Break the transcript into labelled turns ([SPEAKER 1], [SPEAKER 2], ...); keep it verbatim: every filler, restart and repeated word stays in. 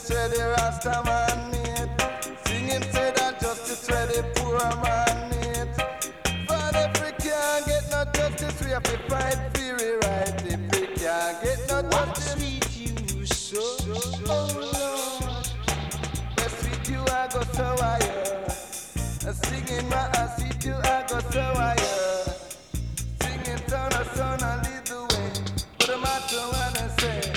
[SPEAKER 1] justice where the Rasta man need. Sing him say that justice where the poor man need. For if we can't get no justice, we have to fight